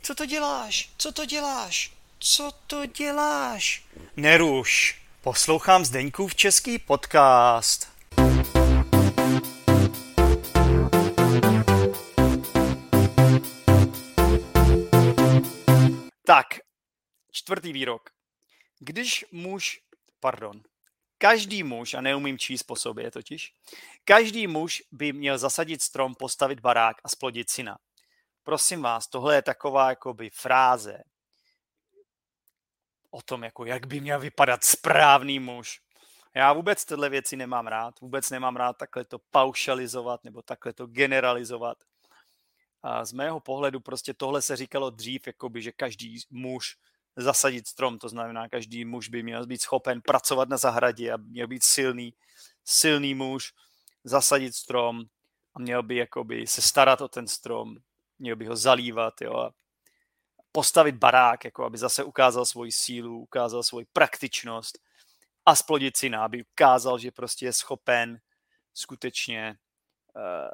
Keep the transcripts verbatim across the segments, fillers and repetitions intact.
Co to děláš? Co to děláš? Co to děláš? Neruš. Poslouchám Zdeňkův český podcast. Tak, čtvrtý výrok. Když muž, pardon, každý muž, a neumím číst po sobě totiž, každý muž by měl zasadit strom, postavit barák a splodit syna. Prosím vás, tohle je taková jakoby fráze o tom, jako jak by měl vypadat správný muž. Já vůbec tyhle věci nemám rád, vůbec nemám rád takhle to paušalizovat nebo takhle to generalizovat. A z mého pohledu prostě tohle se říkalo dřív, jakoby, že každý muž zasadit strom, to znamená, každý muž by měl být schopen pracovat na zahradě a měl být silný, silný muž, zasadit strom a měl by jakoby se starat o ten strom, měl by ho zalívat, jo, a postavit barák, jako aby zase ukázal svoji sílu, ukázal svoji praktičnost a splodit syna, aby ukázal, že prostě je schopen skutečně uh,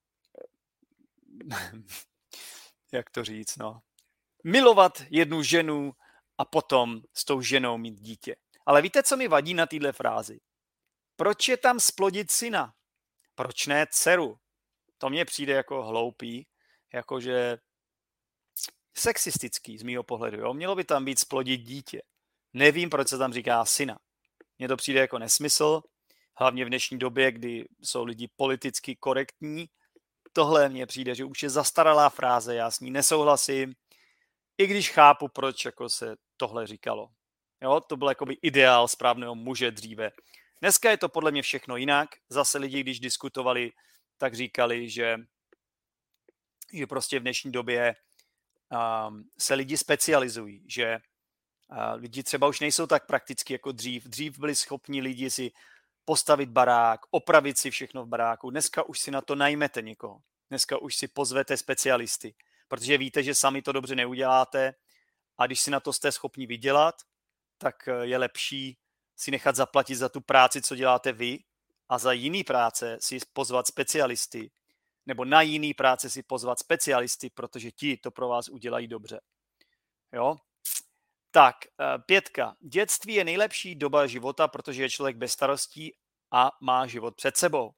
jak to říct, no, milovat jednu ženu a potom s tou ženou mít dítě. Ale víte, co mi vadí na téhle frázi? Proč je tam splodit syna? Proč ne dceru? To mně přijde jako hloupý, jakože sexistický z mýho pohledu. Jo? Mělo by tam být splodit dítě. Nevím, proč se tam říká syna. Mně to přijde jako nesmysl, hlavně v dnešní době, kdy jsou lidi politicky korektní. Tohle mně přijde, že už je zastaralá fráze, já s ní nesouhlasím, i když chápu, proč jako se tohle říkalo. Jo, to byl jakoby ideál správného muže dříve. Dneska je to podle mě všechno jinak. Zase lidi, když diskutovali, tak říkali, že, že prostě v dnešní době um, se lidi specializují, že uh, lidi třeba už nejsou tak prakticky jako dřív. Dřív byli schopni lidi si postavit barák, opravit si všechno v baráku. Dneska už si na to najmete někoho. Dneska už si pozvete specialisty, protože víte, že sami to dobře neuděláte a když si na to jste schopni vydělat, tak je lepší si nechat zaplatit za tu práci, co děláte vy a za jiný práce si pozvat specialisty nebo na jiný práce si pozvat specialisty, protože ti to pro vás udělají dobře. Jo? Tak, pětka. Dětství je nejlepší doba života, protože je člověk bez starostí a má život před sebou.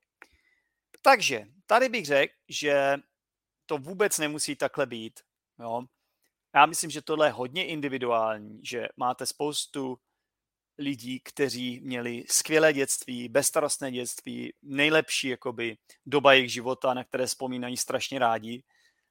Takže tady bych řekl, že to vůbec nemusí takhle být. Jo? Já myslím, že tohle je hodně individuální, že máte spoustu lidí, kteří měli skvělé dětství, bezstarostné dětství, nejlepší jakoby, doba jejich života, na které vzpomínají strašně rádi.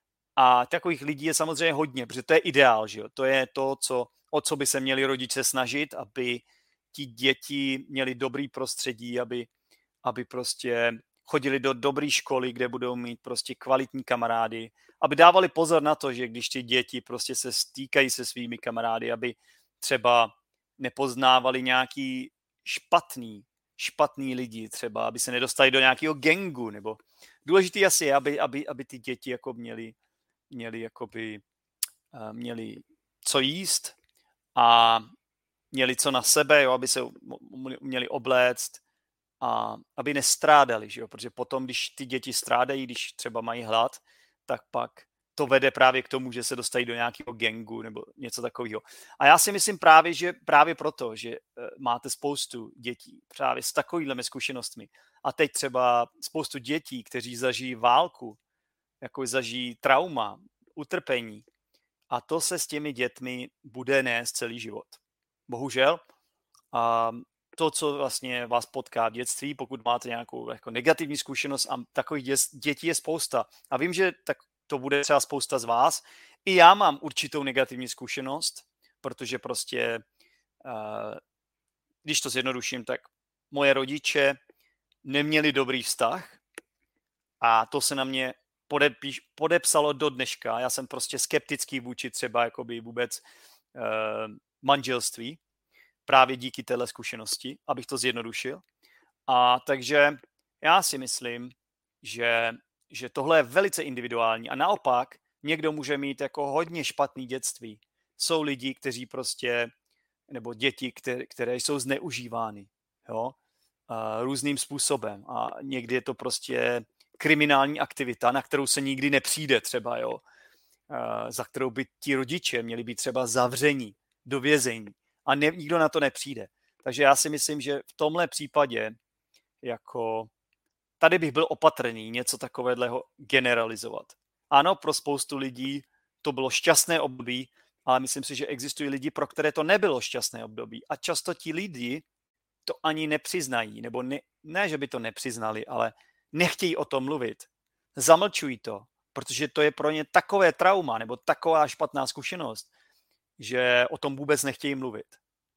A takových lidí je samozřejmě hodně, protože to je ideál, že jo? To je to, co, o co by se měli rodiče snažit, aby ti děti měli dobrý prostředí, aby, aby prostě chodili do dobré školy, kde budou mít prostě kvalitní kamarády, aby dávali pozor na to, že když ty děti prostě se stýkají se svými kamarády, aby třeba nepoznávali nějaký špatný, špatný lidi třeba, aby se nedostali do nějakého gangu, nebo důležitý asi je, aby, aby, aby ty děti jako měli, měli, jakoby, měli co jíst a měli co na sebe, jo, aby se měli obléct a aby nestrádali, že jo? Protože potom, když ty děti strádají, když třeba mají hlad, tak pak to vede právě k tomu, že se dostají do nějakého gangu nebo něco takového. A já si myslím právě, že právě proto, že máte spoustu dětí právě s takovýhlemi zkušenostmi a teď třeba spoustu dětí, kteří zažijí válku, jako zažijí trauma, utrpení a to se s těmi dětmi bude nést celý život. Bohužel. A to, co vlastně vás potká v dětství, pokud máte nějakou jako negativní zkušenost a takových dětí je spousta. A vím, že tak to bude třeba spousta z vás. I já mám určitou negativní zkušenost, protože prostě, když to zjednoduším, tak moje rodiče neměli dobrý vztah a to se na mě podepíš, podepsalo do dneška. Já jsem prostě skeptický vůči třeba jakoby vůbec manželství, právě díky téhle zkušenosti, abych to zjednodušil. A takže já si myslím, že, že tohle je velice individuální a naopak někdo může mít jako hodně špatný dětství. Jsou lidi, kteří prostě, nebo děti, které, které jsou zneužívány, jo, a různým způsobem a někdy je to prostě kriminální aktivita, na kterou se nikdy nepřijde třeba, jo. za kterou by ti rodiče měli být třeba zavření do vězení. A ne, nikdo na to nepřijde. Takže já si myslím, že v tomhle případě jako tady bych byl opatrný něco takového generalizovat. Ano, pro spoustu lidí to bylo šťastné období, ale myslím si, že existují lidi, pro které to nebylo šťastné období. A často ti lidi to ani nepřiznají, nebo ne, ne, že by to nepřiznali, ale nechtějí o tom mluvit. Zamlčují to, protože to je pro ně takové trauma nebo taková špatná zkušenost, že o tom vůbec nechtějí mluvit.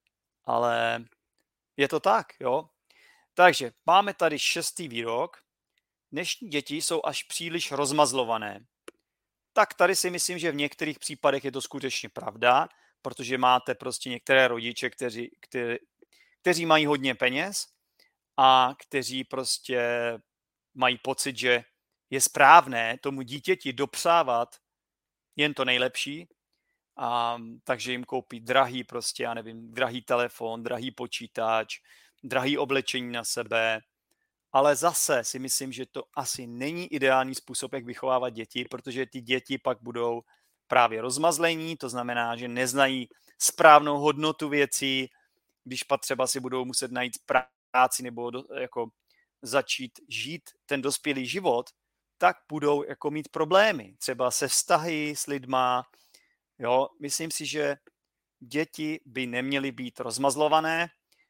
Ale je to tak, jo? Takže máme tady šestý výrok. Dnešní děti jsou až příliš rozmazlované. Tak tady si myslím, že v některých případech je to skutečně pravda, protože máte prostě některé rodiče, kteří, kteří, kteří mají hodně peněz a kteří prostě mají pocit, že je správné tomu dítěti dopřávat jen to nejlepší, a, takže jim koupí drahý prostě, já nevím, drahý telefon, drahý počítač, drahý oblečení na sebe, ale zase si myslím, že to asi není ideální způsob, jak vychovávat děti, protože ty děti pak budou právě rozmazlení, to znamená, že neznají správnou hodnotu věcí, když pak třeba si budou muset najít práci nebo do, jako začít žít ten dospělý život, tak budou jako mít problémy, třeba se vztahy s lidma. Jo, myslím si, že děti by neměly být rozmazlované.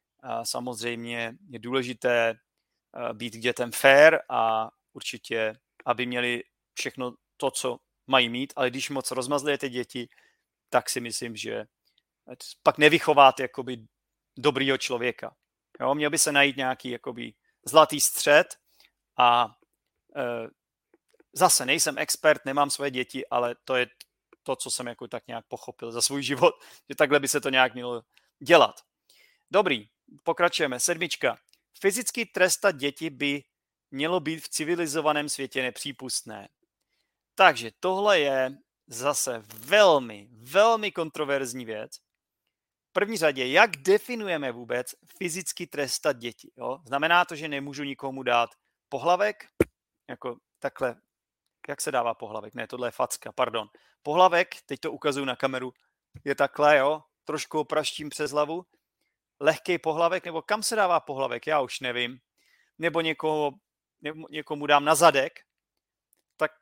Samozřejmě je důležité být k dětem fair a určitě, aby měli všechno to, co mají mít, ale když moc rozmazlujete děti, tak si myslím, že pak nevychováte jakoby dobrýho člověka. Jo, měl by se najít nějaký jakoby zlatý střed a e, zase nejsem expert, nemám svoje děti, ale to je to, co jsem jako tak nějak pochopil za svůj život, že takhle by se to nějak mělo dělat. Dobrý, pokračujeme. Sedmička. Fyzicky trestat děti by mělo být v civilizovaném světě nepřípustné. Takže tohle je zase velmi, velmi kontroverzní věc. V první řadě, jak definujeme vůbec fyzicky trestat děti? Jo? Znamená to, že nemůžu nikomu dát pohlavek? Jako takhle, jak se dává pohlavek? Ne, tohle je facka, pardon. Pohlavek, teď to ukazuju na kameru, je takhle, jo? Trošku opraštím přes hlavu. Lehký pohlavek, nebo kam se dává pohlavek, já už nevím. Nebo někoho, někomu dám na zadek, tak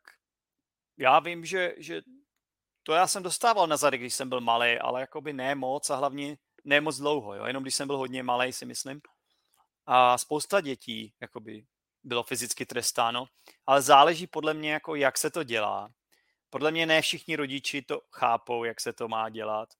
já vím, že, že to já jsem dostával na zadek, když jsem byl malý, ale jakoby ne moc a hlavně ne moc dlouho, jo? Jenom když jsem byl hodně malý, si myslím. A spousta dětí jakoby bylo fyzicky trestáno, ale záleží podle mě, jako jak se to dělá. Podle mě ne všichni rodiči to chápou, jak se to má dělat.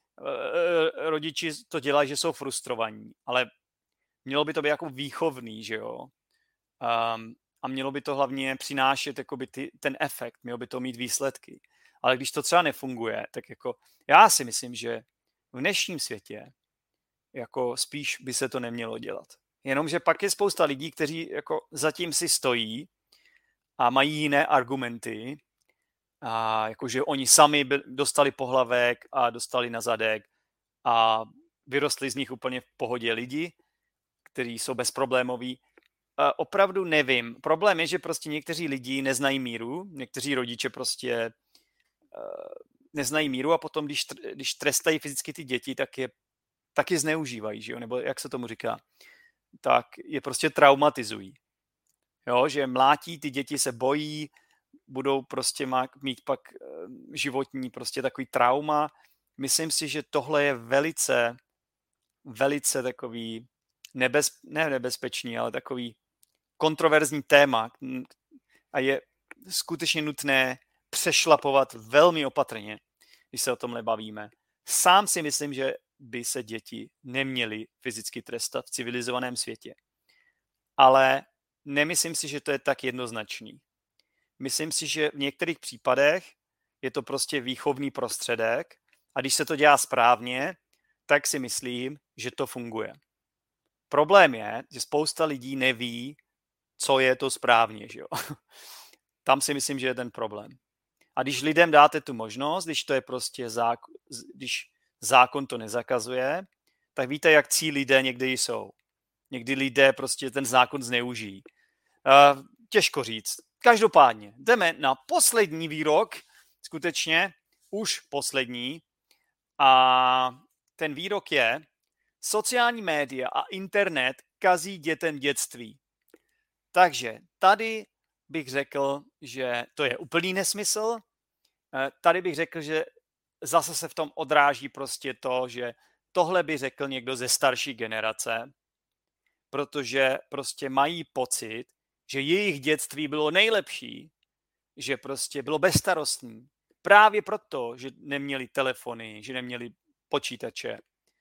Rodiči to dělají, že jsou frustrovaní, ale mělo by to být jako výchovný, že jo? Um, a mělo by to hlavně přinášet jakoby ty, ten efekt, mělo by to mít výsledky. Ale když to třeba nefunguje, tak jako já si myslím, že v dnešním světě jako spíš by se to nemělo dělat. Jenomže pak je spousta lidí, kteří jako zatím si stojí a mají jiné argumenty, a jakože oni sami dostali pohlavek a dostali na zadek a vyrostli z nich úplně v pohodě lidi, kteří jsou bezproblémoví. A opravdu nevím. Problém je, že prostě někteří lidi neznají míru, někteří rodiče prostě uh, neznají míru a potom, když, když trestají fyzicky ty děti, tak je, tak je zneužívají, že jo? Nebo jak se tomu říká, tak je prostě traumatizují. Jo, že mlátí, ty děti se bojí, budou prostě mít pak životní prostě takový trauma. Myslím si, že tohle je velice, velice takový nebez, ne nebezpečný, ale takový kontroverzní téma a je skutečně nutné přešlapovat velmi opatrně, když se o tomhle bavíme. Sám si myslím, že by se děti neměly fyzicky trestat v civilizovaném světě. Ale nemyslím si, že to je tak jednoznačný. Myslím si, že v některých případech je to prostě výchovný prostředek a když se to dělá správně, tak si myslím, že to funguje. Problém je, že spousta lidí neví, co je to správně. Že jo? Tam si myslím, že je ten problém. A když lidem dáte tu možnost, když to je prostě zákon, když zákon to nezakazuje, tak víte, jak cí lidé někdy jsou. Někdy lidé prostě ten zákon zneužijí. Uh, těžko říct. Každopádně, jdeme na poslední výrok skutečně už poslední a ten výrok je: sociální média a internet kazí dětem dětství. Takže tady bych řekl, že to je úplný nesmysl. Tady bych řekl, že zase se v tom odráží prostě to, že tohle by řekl někdo ze starší generace, protože prostě mají pocit, že jejich dětství bylo nejlepší, že prostě bylo bezstarostní. Právě proto, že neměli telefony, že neměli počítače.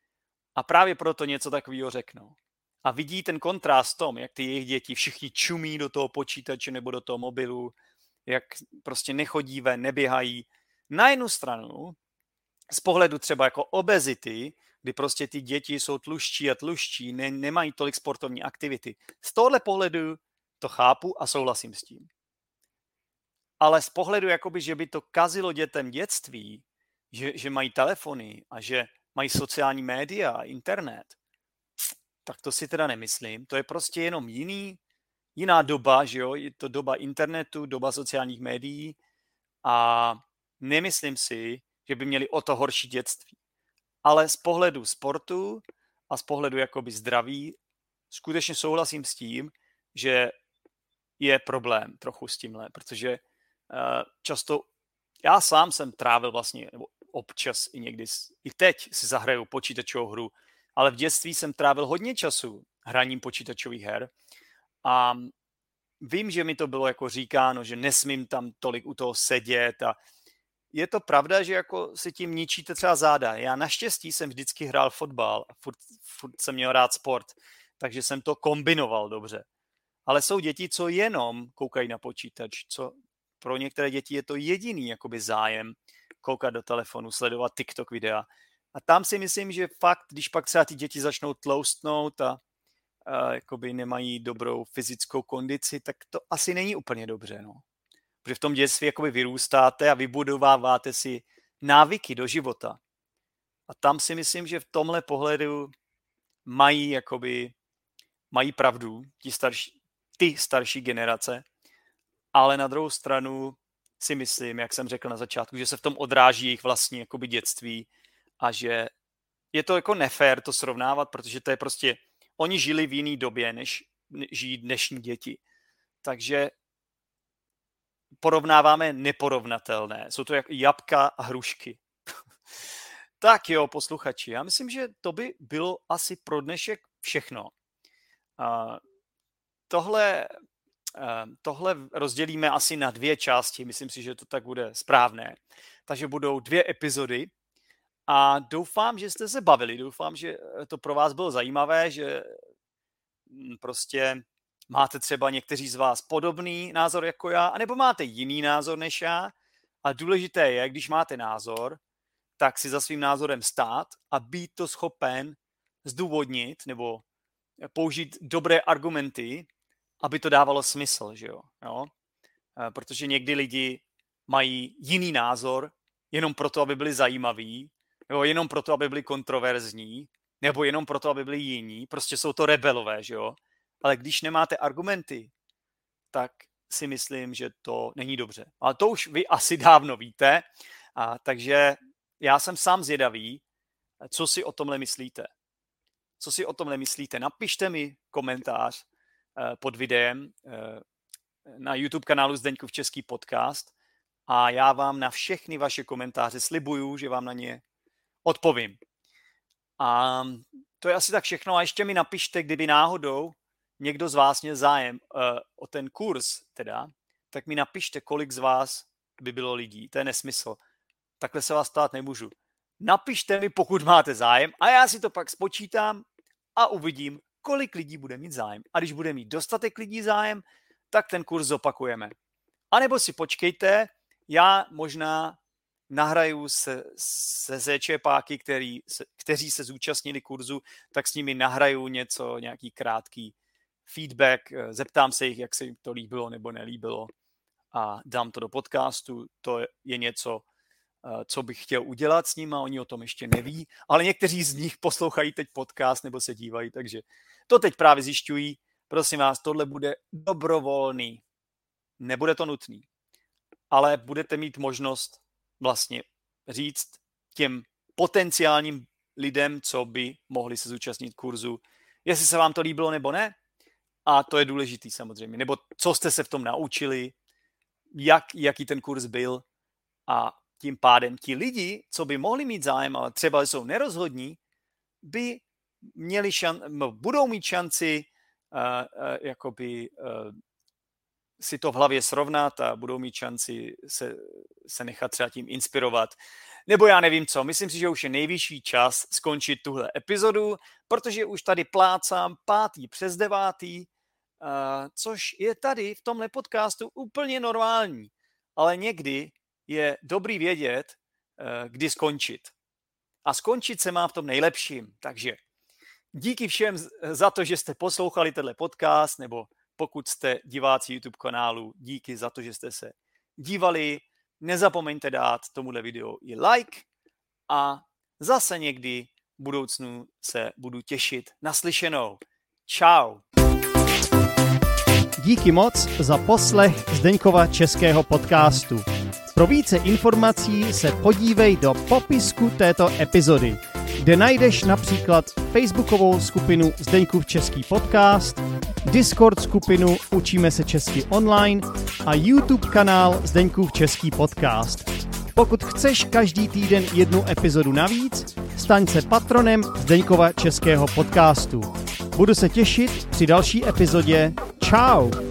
A právě proto něco takového řeknou. A vidí ten kontrast v tom, jak ty jejich děti všichni čumí do toho počítače nebo do toho mobilu, jak prostě nechodí ven, neběhají. Na jednu stranu, z pohledu třeba jako obezity, kdy prostě ty děti jsou tluščí a tluščí, ne, nemají tolik sportovní aktivity. Z tohohle pohledu to chápu a souhlasím s tím. Ale z pohledu, jakoby, že by to kazilo dětem dětství, že, že mají telefony a že mají sociální média a internet, tak to si teda nemyslím. To je prostě jenom jiný, jiná doba, že jo? Je to doba internetu, doba sociálních médií a nemyslím si, že by měli o to horší dětství. Ale z pohledu sportu a z pohledu jakoby zdraví skutečně souhlasím s tím, že je problém trochu s tímhle, protože uh, často já sám jsem trávil vlastně, nebo občas i někdy, i teď si zahraju počítačovou hru, ale v dětství jsem trávil hodně času hraním počítačových her a vím, že mi to bylo jako říkáno, že nesmím tam tolik u toho sedět a je to pravda, že jako si tím ničíte třeba záda. Já naštěstí jsem vždycky hrál fotbal a furt, furt jsem měl rád sport, takže jsem to kombinoval dobře. Ale jsou děti, co jenom koukají na počítač, co pro některé děti je to jediný jakoby zájem koukat do telefonu, sledovat TikTok videa. A tam si myslím, že fakt, když pak třeba ty děti začnou tloustnout a, a jakoby nemají dobrou fyzickou kondici, tak to asi není úplně dobře, no. Protože v tom dětství jakoby vyrůstáte a vybudováváte si návyky do života. A tam si myslím, že v tomhle pohledu mají jakoby, mají pravdu ti starší, ty starší generace, ale na druhou stranu si myslím, jak jsem řekl na začátku, že se v tom odráží jejich vlastní jakoby dětství a že je to jako nefér to srovnávat, protože to je prostě, oni žili v jiný době, než žijí dnešní děti. Takže porovnáváme neporovnatelné. Jsou to jak jabka a hrušky. Tak jo, posluchači, já myslím, že to by bylo asi pro dnešek všechno. Uh, tohle, uh, tohle rozdělíme asi na dvě části, myslím si, že to tak bude správné. Takže budou dvě epizody a doufám, že jste se bavili, doufám, že to pro vás bylo zajímavé, že prostě máte třeba někteří z vás podobný názor jako já, anebo máte jiný názor než já. A důležité je, když máte názor, tak si za svým názorem stát a být to schopen zdůvodnit nebo použít dobré argumenty, aby to dávalo smysl, že jo? jo? Protože někdy lidi mají jiný názor jenom proto, aby byli zajímaví, nebo jenom proto, aby byli kontroverzní, nebo jenom proto, aby byli jiní. Prostě jsou to rebelové, že jo? Ale když nemáte argumenty, tak si myslím, že to není dobře. Ale to už vy asi dávno víte, a takže já jsem sám zvědavý, co si o tomhle myslíte. Co si o tomhle myslíte? Napište mi komentář eh, pod videem eh, na YouTube kanálu Zdeňkův český podcast a já vám na všechny vaše komentáře slibuju, že vám na ně odpovím. A to je asi tak všechno. A ještě mi napište, kdyby náhodou někdo z vás měl zájem uh, o ten kurz, teda, tak mi napište, kolik z vás by bylo lidí. To je nesmysl. Takhle se vás stát nemůžu. Napište mi, pokud máte zájem a já si to pak spočítám a uvidím, kolik lidí bude mít zájem. A když bude mít dostatek lidí zájem, tak ten kurz zopakujeme. A nebo si počkejte, já možná nahraju se, se zéčepáky, který, se, kteří se zúčastnili kurzu, tak s nimi nahraju něco, nějaký krátký feedback, zeptám se jich, jak se jim to líbilo nebo nelíbilo a dám to do podcastu. To je něco, co bych chtěl udělat s nimi, oni o tom ještě neví, ale někteří z nich poslouchají teď podcast nebo se dívají, takže to teď právě zjišťují. Prosím vás, tohle bude dobrovolný. Nebude to nutný, ale budete mít možnost vlastně říct těm potenciálním lidem, co by mohli se zúčastnit kurzu, jestli se vám to líbilo nebo ne. A to je důležitý samozřejmě. Nebo co jste se v tom naučili, jak, jaký ten kurz byl. A tím pádem ti lidi, co by mohli mít zájem, ale třeba jsou nerozhodní, by měli šan, no, budou mít šanci uh, uh, jakoby, uh, si to v hlavě srovnat a budou mít šanci se, se nechat třeba tím inspirovat. Nebo já nevím co, myslím si, že už je nejvyšší čas skončit tuhle epizodu, protože už tady plácám pátý přes devátý, uh, což je tady v tomhle podcastu úplně normální. Ale někdy je dobrý vědět, uh, kdy skončit. A skončit se má v tom nejlepším. Takže díky všem za to, že jste poslouchali tenhle podcast, nebo pokud jste diváci YouTube kanálu, díky za to, že jste se dívali. Nezapomeňte dát tomuhle videu i like a zase někdy v budoucnu se budu těšit na slyšenou. Čau. Díky moc za poslech Zdeňkova českého podcastu. Pro více informací se podívej do popisku této epizody, kde najdeš například facebookovou skupinu Zdeňkův český podcast, Discord skupinu Učíme se česky online a YouTube kanál Zdeňkův český podcast. Pokud chceš každý týden jednu epizodu navíc, staň se patronem Zdeňkova českého podcastu. Budu se těšit při další epizodě. Čau!